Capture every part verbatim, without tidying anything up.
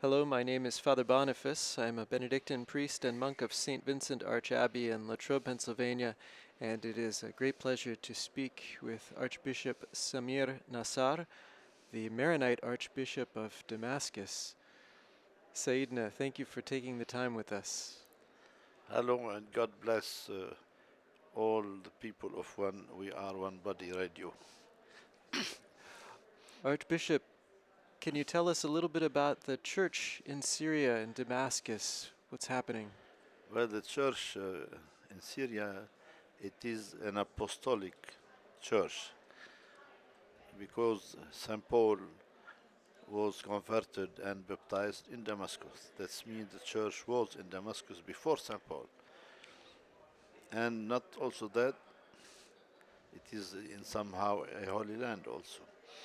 Hello, my name is Father Boniface. I'm a Benedictine priest and monk of Saint Vincent Arch Abbey in Latrobe, Pennsylvania, and it is a great pleasure to speak with Archbishop Samir Nassar, the Maronite Archbishop of Damascus. Sayyidina, thank you for taking the time with us. Hello and God bless uh, all the people of One We Are One Body Radio. Archbishop, can you tell us a little bit about the church in Syria and Damascus? What's happening? Well, the church uh, in Syria, it is an apostolic church because Saint Paul was converted and baptized in Damascus. That means the church was in Damascus before Saint Paul. And not also that, it is in somehow a holy land also.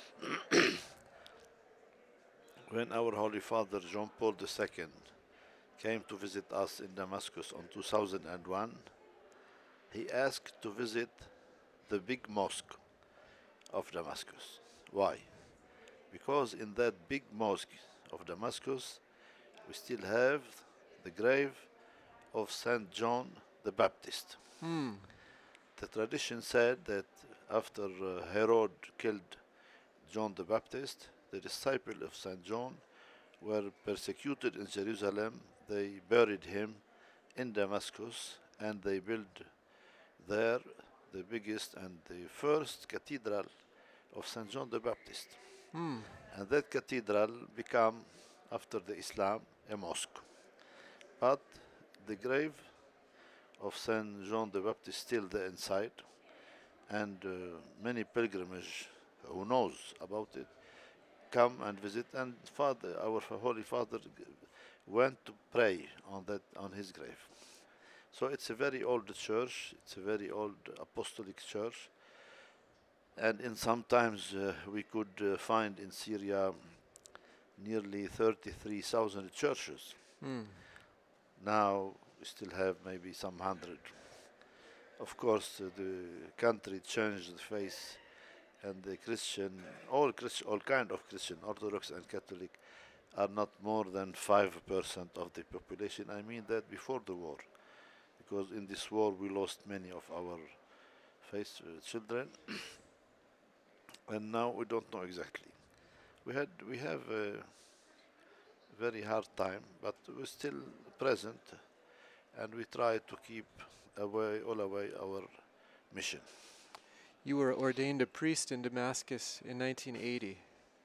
When our Holy Father John Paul the Second came to visit us in Damascus on two thousand one, he asked to visit the big mosque of Damascus. Why? Because in that big mosque of Damascus, we still have the grave of Saint John the Baptist. Hmm. The tradition said that after uh, Herod killed John the Baptist, the disciples of Saint John were persecuted in Jerusalem. They buried him in Damascus and they built there the biggest and the first cathedral of Saint John the Baptist. Hmm. And that cathedral became, after the Islam, a mosque. But the grave of Saint John the Baptist still there inside, and uh, many pilgrimage who knows about it come and visit. And Father, our Holy Father, went to pray on that on his grave. So it's a very old church. It's a very old apostolic church. And in sometimes uh, we could uh, find in Syria nearly thirty-three thousand churches. Hmm. Now we still have maybe some hundred. Of course, uh, the country changed the face, and the Christian, all Christian, all kind of Christian, Orthodox and Catholic, are not more than five percent of the population. I mean that before the war, because in this war we lost many of our faith uh, children, and now we don't know exactly. We had we have a very hard time, but we're still present, and we try to keep away all away our mission. You were ordained a priest in Damascus in nineteen eighty.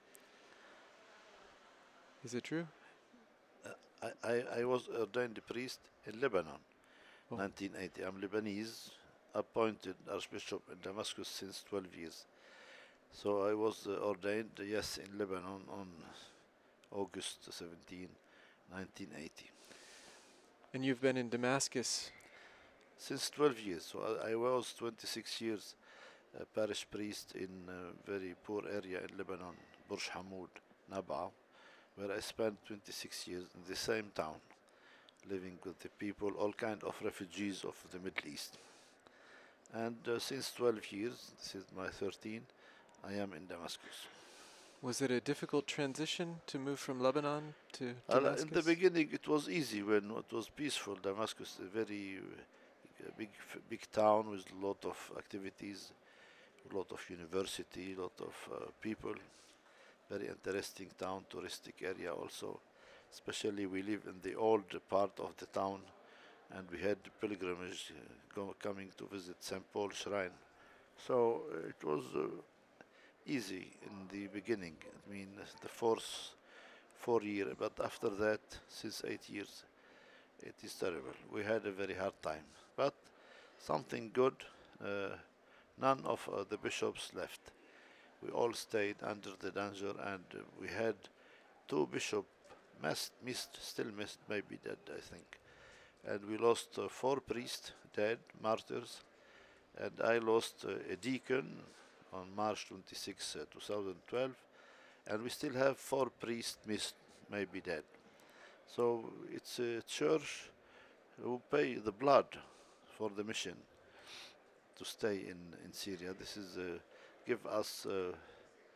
Is it true? I, I, I was ordained priest in Lebanon, Oh. nineteen eighty. I'm Lebanese, appointed Archbishop in Damascus since twelve years. So I was uh, ordained, uh, yes, in Lebanon on August seventeenth, nineteen eighty. And you've been in Damascus. Since twelve years. So I, I was twenty-six years a parish priest in a very poor area in Lebanon, Burj Hamoud, Nab'a, where I spent twenty-six years in the same town, living with the people, all kind of refugees of the Middle East. And uh, since twelve years, this is my thirteenth, I am in Damascus. Was it a difficult transition to move from Lebanon to Well, in the Damascus? beginning, it was easy when it was peaceful. Damascus, a very uh, big, big town with a lot of activities, a lot of university, a lot of uh, people. Very interesting town, touristic area also. Especially we live in the old part of the town, and we had pilgrimage uh, go, coming to visit Saint Paul Shrine. So uh, it was uh, easy in the beginning. I mean, uh, the first four year, but after that, since eight years, it is terrible. We had a very hard time, but something good. Uh, none of uh, the bishops left. We all stayed under the danger, and uh, we had two bishops missed, missed, still missed, maybe dead, I think. And we lost uh, four priests dead, martyrs, and I lost uh, a deacon on March twenty-sixth, uh, twenty twelve, and we still have four priests missed, maybe dead. So it's a church who pay the blood for the mission to stay in, in Syria. This is uh, give us uh,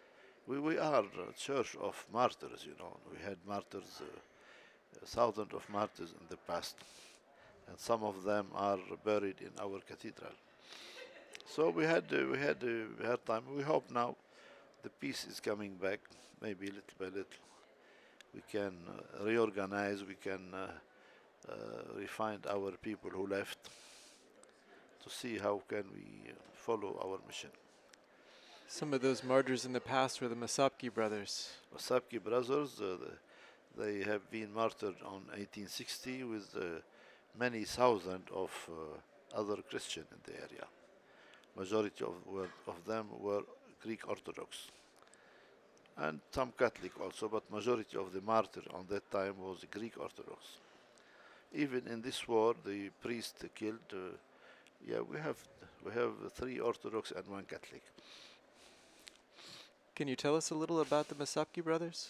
We, we are a church of martyrs, you know. We had martyrs, uh, thousands of martyrs in the past, and some of them are buried in our cathedral. So we had uh, we had a hard time. We hope now the peace is coming back, maybe little by little. We can uh, reorganize. We can uh, uh, refine our people who left to see how can we uh, follow our mission. Some of those martyrs in the past were the Masapki brothers. Masapki brothers, uh, they have been martyred on eighteen sixty with uh, many thousand of uh, other Christian in the area. Majority of, were, of them were Greek Orthodox and some Catholic also, but majority of the martyr on that time was Greek Orthodox. Even in this war, the priest killed. Uh, yeah, we have we have three Orthodox and one Catholic. Can you tell us a little about the Masapki brothers?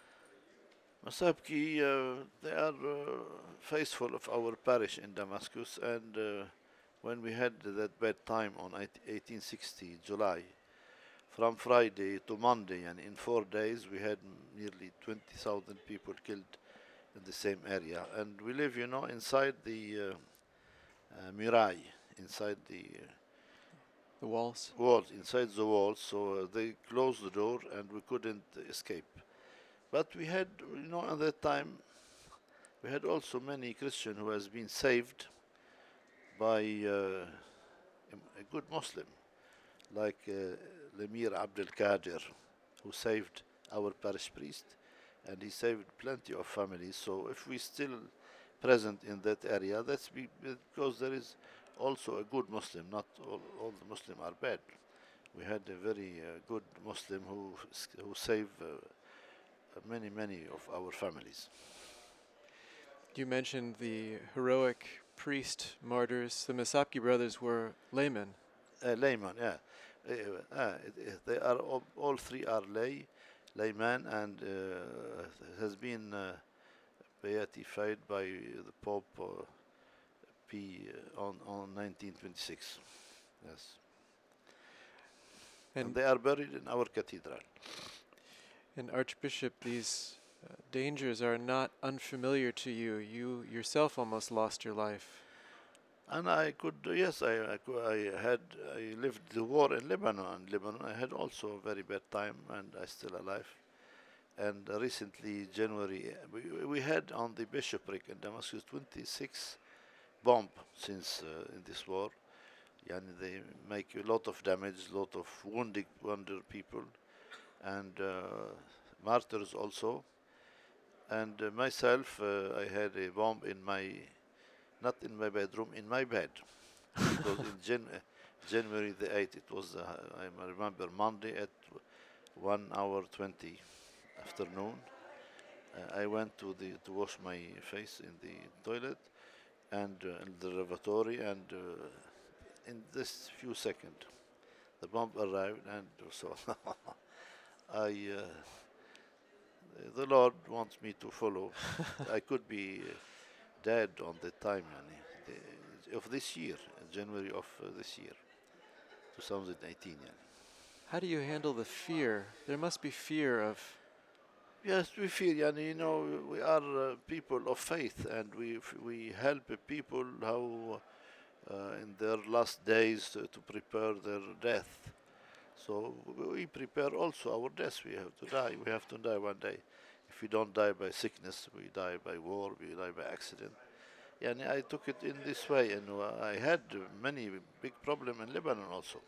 Masapki, uh, they are uh, faithful of our parish in Damascus, and uh, when we had that bad time on eighteen sixty July, from Friday to Monday, and in four days we had nearly twenty thousand people killed in the same area. And we live, you know, inside the uh, uh, Mirai, inside the uh, The walls? walls, inside the walls, so uh, they closed the door and we couldn't escape. But we had, you know, at that time, we had also many Christians who has been saved by uh, a good Muslim, like uh, Lemir Abdel Qadir, who saved our parish priest, and he saved plenty of families. So if we still present in that area, that's be, because there is also a good Muslim. Not all, all the Muslims are bad. We had a very uh, good Muslim who who saved uh, many many of our families. You mentioned the heroic priest martyrs. The Masapki brothers were laymen. Uh, layman, yeah. Uh, uh, it- it- they are all, all three are lay, layman, and uh, has been uh, beatified by the Pope uh, P uh, on on nineteen twenty-six. Yes, and And, they are buried in our cathedral. and Archbishop, these uh, dangers are not unfamiliar to you. You yourself almost lost your life. And I could, yes, I, I, cou- I had, I lived the war in Lebanon. In Lebanon, I had also a very bad time, and I still alive. And uh, recently, January, uh, we, we had on the bishopric in Damascus twenty-six bomb since uh, in this war. Yani they make a lot of damage, lot of wounded, wounded people, and uh, martyrs also. And uh, myself, uh, I had a bomb in my, not in my bedroom, in my bed. Because in Jan- uh, January the eighth, it was, uh, I remember, Monday at one hour twenty afternoon. Uh, I went to the to wash my face in the toilet and uh, in the lavatory, and uh, in this few seconds, the bomb arrived, and so I. Uh, the Lord wants me to follow. I could be uh, dead on the time, yani, the, of this year, January of uh, this year, twenty eighteen. Yani. How do you handle the fear? There must be fear of. Yes, we feel, yani, you know, we are uh, people of faith, and we f- we help people how uh, in their last days to, to prepare their death. So we prepare also our death. We have to die. We have to die one day. If we don't die by sickness, we die by war, we die by accident. Yani I took it in this way, and uh, I had uh, many big problem in Lebanon also.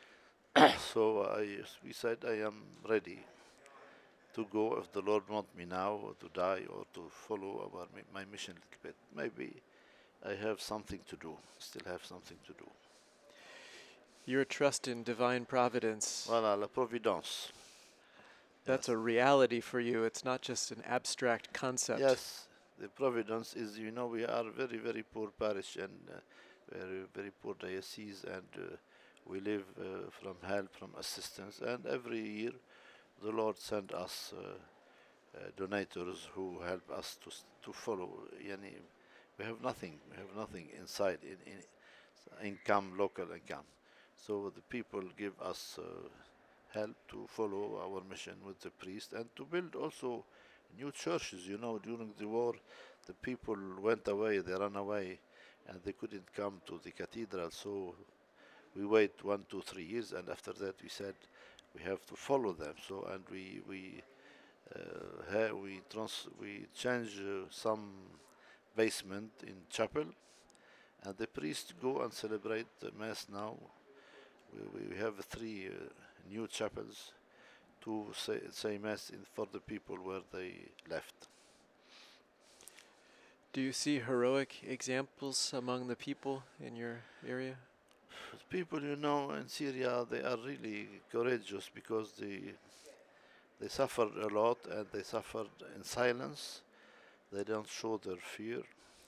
So I, we said I am ready to go if the Lord want me now, or to die, or to follow our, my mission a little bit. Maybe I have something to do. Still have something to do. Your trust in divine providence. Voilà, la providence. That's Yes. a reality for you. It's not just an abstract concept. Yes, the providence is, you know, we are very, very poor parish and uh, very, very poor diocese, and uh, we live uh, from help, from assistance, and every year the Lord send us uh, uh, donators who help us to s- to follow. Yani, we have nothing, we have nothing inside in, in income, local income. So the people give us uh, help to follow our mission with the priest and to build also new churches. You know, during the war, the people went away, they ran away, and they couldn't come to the cathedral. So we wait one, two, three years, and after that we said we have to follow them. So and we we uh, ha- we trans we change uh, some basement in chapel, and the priests go and celebrate the mass now. We, we have three uh, new chapels to say, say mass in, for the people where they left. Do you see heroic examples among the people in your area? People, you know, in Syria, they are really courageous because they they suffered a lot and they suffered in silence. They don't show their fear,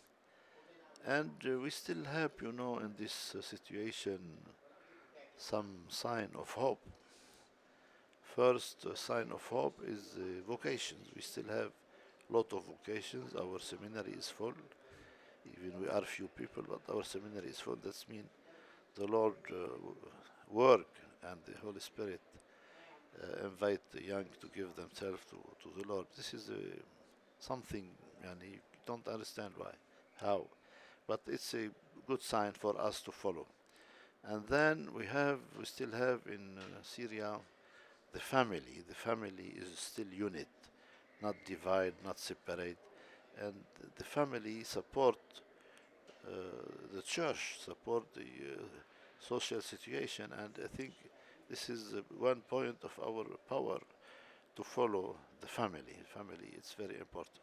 and uh, we still have, you know, in this uh, situation, some sign of hope. First uh, sign of hope is uh, vocations. We still have lot of vocations. Our seminary is full. Even we are few people, but our seminary is full. That means the Lord uh, work and the Holy Spirit uh, invite the young to give themselves to, to the Lord. This is uh, something, and you don't understand why, how, but it's a good sign for us to follow. And then we have, we still have in uh, Syria the family. The family is still unit, not divide, not separate, and the family support uh, the church, support the uh, social situation, and I think this is uh, one point of our power to follow the family. Family, it's very important.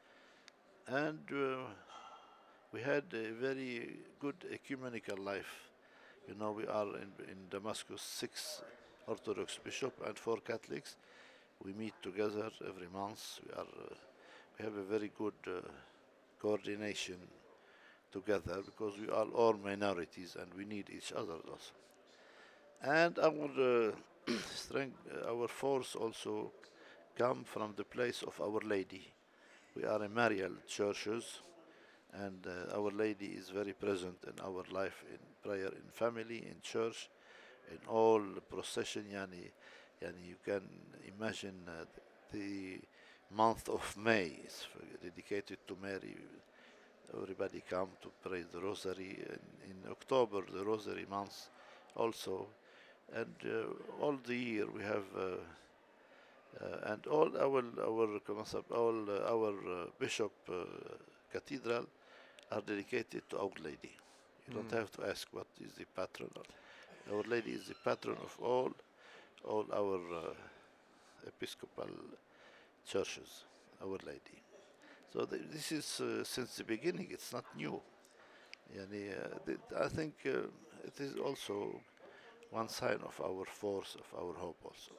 And uh, we had a very good ecumenical life. You know, we are in, in Damascus six Orthodox bishops and four Catholics. We meet together every month. We are uh, we have a very good uh, coordination together because we are all minorities and we need each other also. And our uh, strength, uh, our force also come from the place of Our Lady. We are a Marial churches, and uh, Our Lady is very present in our life, in prayer, in family, in church, in all procession. Yani, yani you can imagine uh, the month of May is dedicated to Mary. Everybody come to pray the Rosary. In, in October, the Rosary month also, and uh, all the year we have. Uh, uh, and all our our all uh, our uh, bishop uh, cathedral are dedicated to Our Lady. You don't Mm. have to ask what is the patron. Our Lady is the patron of all all our uh, episcopal churches. Our Lady. So th- this is uh, since the beginning. It's not new. Yani, uh, th- I think uh, it is also one sign of our force, of our hope also.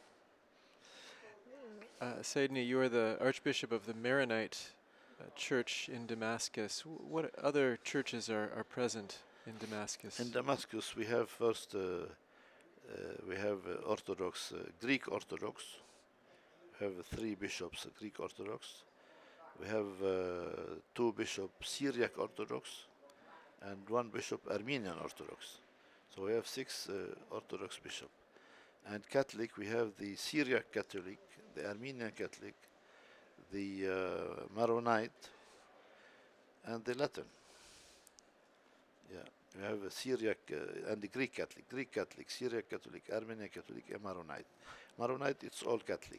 Uh, Saidni, you are the Archbishop of the Maronite uh, Church in Damascus. W- What other churches are, are present in Damascus? In Damascus, we have first uh, uh, we have uh, Orthodox, uh, Greek Orthodox. We have three bishops, uh, Greek Orthodox. We have uh, two bishops, Syriac Orthodox, and one bishop, Armenian Orthodox. So we have six uh, Orthodox bishops. And Catholic, we have the Syriac Catholic, the Armenian Catholic, the uh, Maronite, and the Latin. Yeah, we have a Syriac uh, and the Greek Catholic, Greek Catholic, Syriac Catholic, Armenian Catholic, and Maronite. Maronite, it's all Catholic.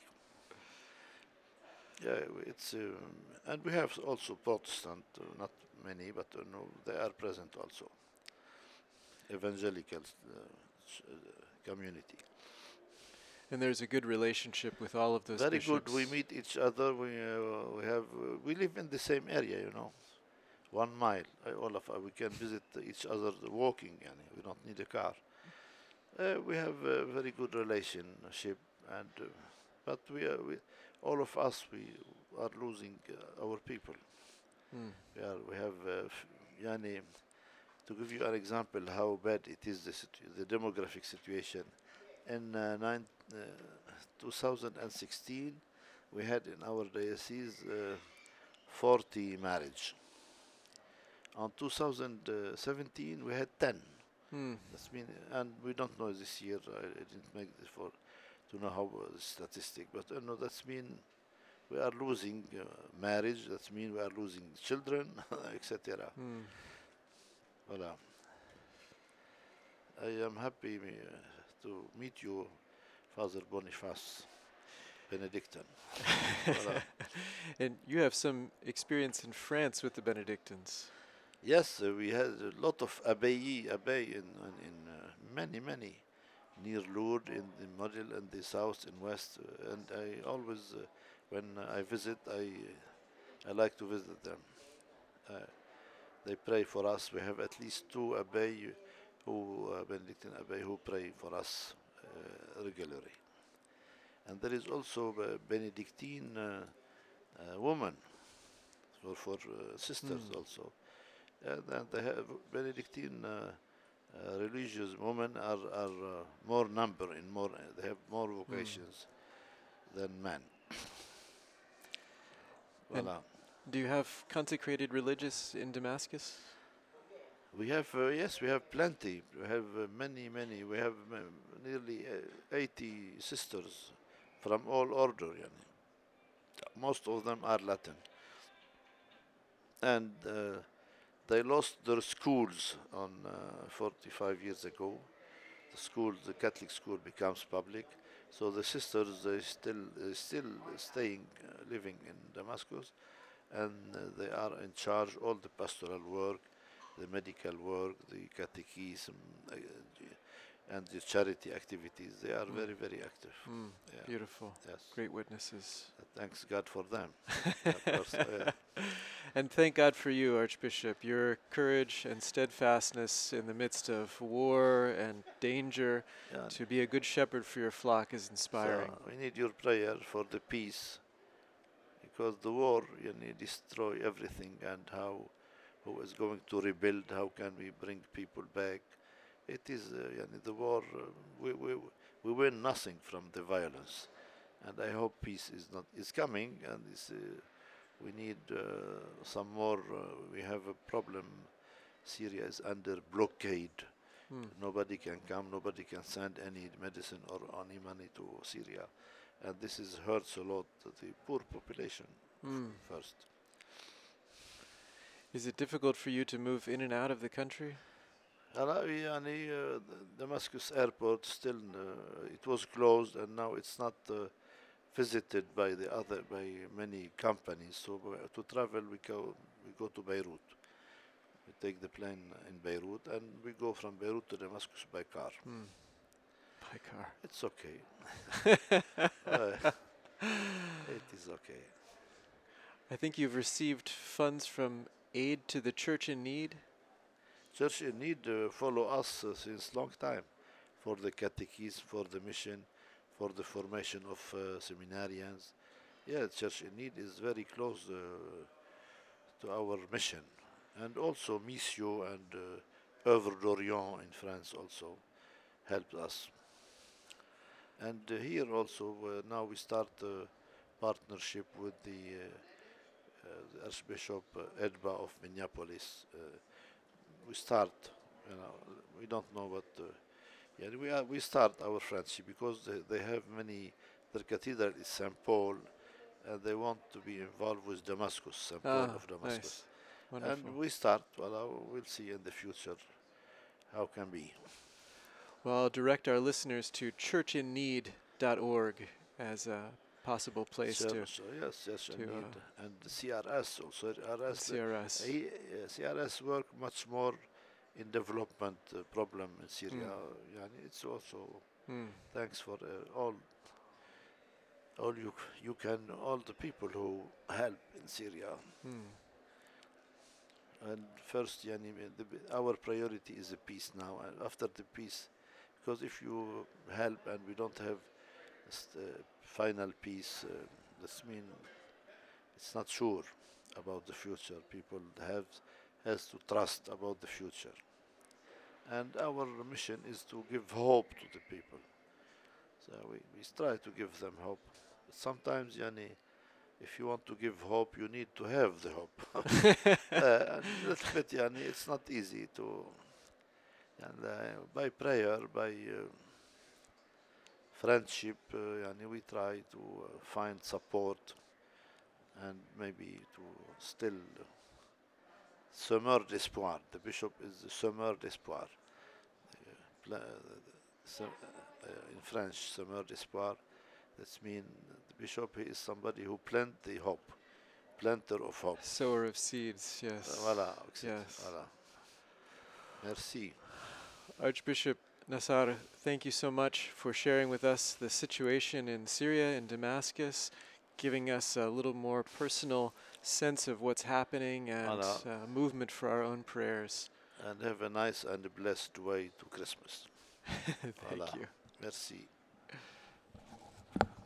Yeah, it's um, and we have also Protestant, uh, not many, but uh, no, they are present also. Evangelical uh, uh, community. And there's a good relationship with all of those Very bishops. good. We meet each other. We uh, we have uh, we live in the same area, you know, one mile. Uh, all of us we can visit each other walking. Yani, we don't need a car. Uh, we have a very good relationship, and uh, but we are we, all of us we are losing uh, our people. Mm. We are we have uh, f- yani, to give you an example how bad it is the situ- the demographic situation. In uh, nine, uh, two thousand sixteen, we had in our diocese uh, forty marriage. On two thousand seventeen, we had ten. Mm. That's mean, and we don't know this year. I, I didn't make this for. to know how uh, statistic. But you know that's mean we are losing uh, marriage. That mean we are losing children, et cetera. Mm. Voilà. I am happy uh, to meet you, Father Boniface Benedictine. Voilà. And you have some experience in France with the Benedictines. Yes, uh, we had a lot of abbaye, abbaye in, in, in uh, many, many, near Lourdes, in the middle, and the south, and west. Uh, and I always, uh, when I visit, I, I like to visit them. Uh, they pray for us. We have at least two abbaye, who uh, Benedictine abbaye, who pray for us uh, regularly. And there is also a Benedictine uh, uh, woman for for uh, sisters Mm. also. And, and they have Benedictine uh, uh, religious women are, are uh, more number in more. Uh, they have more vocations mm. than men. And Voilà. do you have consecrated religious in Damascus? We have uh, yes, we have plenty. We have uh, many, many. We have uh, nearly uh, eighty sisters from all order. Yani. Most of them are Latin, and. Uh, They lost their schools on uh, forty-five years ago. The school, the Catholic school, becomes public. So the sisters, they still, uh, still staying, uh, living in Damascus, and uh, they are in charge all the pastoral work, the medical work, the catechism, uh, and the charity activities. They are Mm. very, very active. Mm. Yeah. Beautiful. Yes. Great witnesses. Uh, Thanks God for them. Of course, uh, And thank God for you, Archbishop, your courage and steadfastness in the midst of war and danger. yeah. To be a good shepherd for your flock is inspiring. So we need your prayer for the peace, because the war, you know, destroy everything, and how who is going to rebuild? How can we bring people back? It is uh, you know, the war. Uh, we we we win nothing from the violence, and I hope peace is not is coming, and is, uh, we need uh, some more. Uh, we have a problem. Syria is under blockade. Mm. Nobody can come, nobody can send any medicine or any money to Syria. And this is hurts a lot the poor population Mm. first. Is it difficult for you to move in and out of the country? Halawi, yani, uh, the Damascus airport still, uh, it was closed, and now it's not uh, visited by the other, by many companies. So uh, to travel, we go, we go to Beirut. We take the plane in Beirut, and we go from Beirut to Damascus by car. Mm. By car. It's okay. uh, it is okay. I think you've received funds from Aid to the Church in Need. Church in Need uh, follow us uh, since long time for the catechism, for the mission, for the formation of uh, seminarians. Yeah, Church in Need is very close uh, to our mission. And also Missio and uh, Œuvre d'Orient in France also helped us. And uh, here also, uh, now we start a partnership with the, uh, uh, the Archbishop uh, Edba of Minneapolis. Uh, we start, you know, we don't know what, uh, yeah, we, are, we start our friendship because they, they have many, their cathedral is Saint Paul, and they want to be involved with Damascus, Saint Paul Ah, of Damascus. nice. Wonderful. And we start, well, uh, we'll see in the future how can be. Well, I'll direct our listeners to church in need dot org as a possible place Church, to uh, yes, yes, to, and, need, uh, and the C R S also. C R S, C R S. uh, he, uh, C R S work much more in development uh, problem in Syria. Mm. Yani it's also Mm. thanks for uh, all all you you can all the people who help in Syria. Mm. And first, yani, the, our priority is the peace now. And after the peace, because if you help and we don't have uh, final peace, uh, this mean it's not sure about the future. People have has to trust about the future. And our mission is to give hope to the people. So we, we try to give them hope. But sometimes, yani, if you want to give hope, you need to have the hope. uh, and a little bit, yani, it's not easy to. And uh, by prayer, by uh, friendship. Uh, yani we try to uh, find support and maybe to still semeur d'espoir. The bishop is the semeur d'espoir. Pla- se- uh, in French, semeur d'espoir. That means the bishop he is somebody who plant the hope, planter of hope. Sower of seeds, Uh, yes. voilà, etc. Yes. Voilà. Merci. Archbishop Nassar, thank you so much for sharing with us the situation in Syria and Damascus, giving us a little more personal sense of what's happening and Voilà. uh, movement for our own prayers. And have a nice and blessed way to Christmas. Thank Voilà. you. Merci.